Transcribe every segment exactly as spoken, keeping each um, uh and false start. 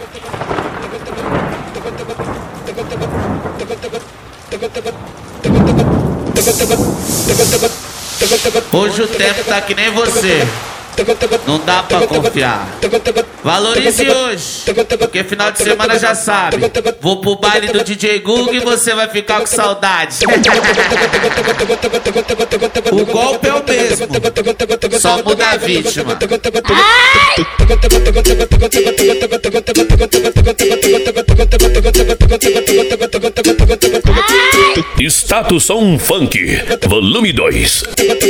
Hoje o tempo tá que nem você, não dá pra confiar. Valorize hoje, porque final de semana já sabe. Vou pro baile do D J Google e você vai ficar com saudade. O golpe é o mesmo, só muda a vítima. Status On Funk, volume dois.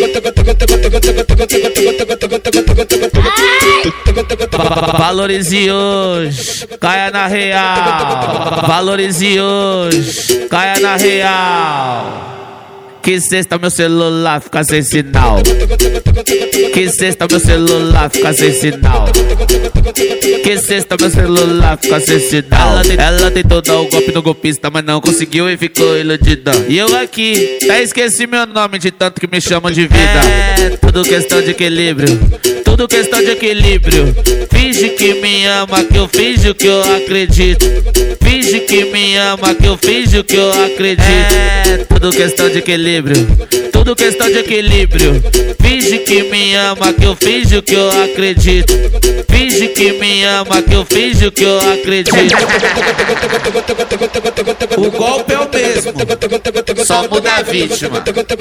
Valorize hoje, caia na real. Valorize hoje, caia na real. Que sexta meu celular fica sem sinal. Que sexta meu celular fica sem sinal. Que sexta meu celular fica sem sinal. Ela, ela tentou dar o golpe no golpista, mas não conseguiu e ficou iludida. E eu aqui, até esqueci meu nome de tanto que me chamam de vida. É tudo questão de equilíbrio, tudo questão de equilíbrio. Finge que me ama, que eu finjo que eu acredito. Finge que me ama, que eu finjo que eu acredito. É tudo questão de equilíbrio, tudo questão de equilíbrio. Finge que me ama, que eu finjo que eu acredito. Finge que me ama, que eu finjo que eu acredito. O golpe é o mesmo, só muda a vítima.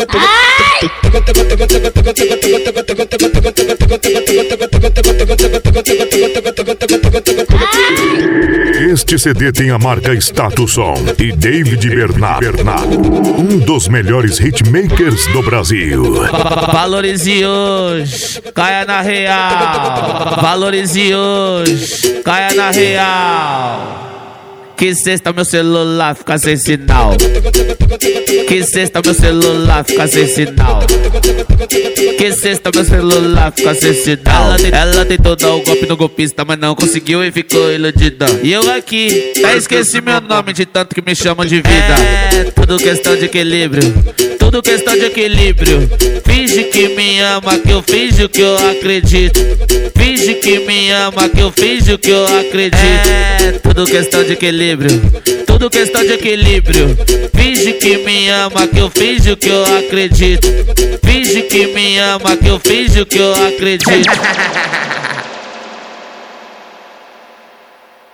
Este C D tem a marca Status On e David Bernard, Bernard, um dos melhores hitmakers do Brasil. Valorize hoje, caia na real. Valorize hoje, caia na real. Que sexta meu celular fica sem sinal. Que sexta meu celular fica sem sinal. Que sexta meu celular fica sem sinal. Ela, ela tentou dar o golpe no golpista, mas não conseguiu e ficou iludida. E eu aqui, até esqueci meu nome de tanto que me chamam de vida. É tudo questão de equilíbrio, tudo questão de equilíbrio. Finge que me ama, que eu finjo que eu acredito. Finge que me ama, que eu finjo que eu acredito. É tudo questão de equilíbrio, tudo questão de equilíbrio. Finge que me ama, que eu finjo que eu acredito. Finge que me ama, que eu finjo que eu acredito.